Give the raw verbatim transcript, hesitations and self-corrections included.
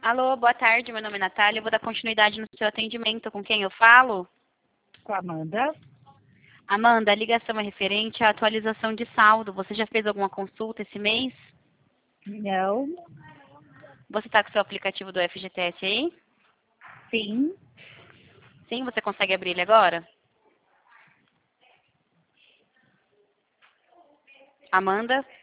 Alô, boa tarde, meu nome é Natália, eu vou dar continuidade no seu atendimento. Com quem eu falo? Com a Amanda. Amanda, a ligação é referente à atualização de saldo. Você já fez alguma consulta esse mês? Não. Você está com o seu aplicativo do F G T S aí? Sim. Sim, você consegue abrir ele agora? Amanda?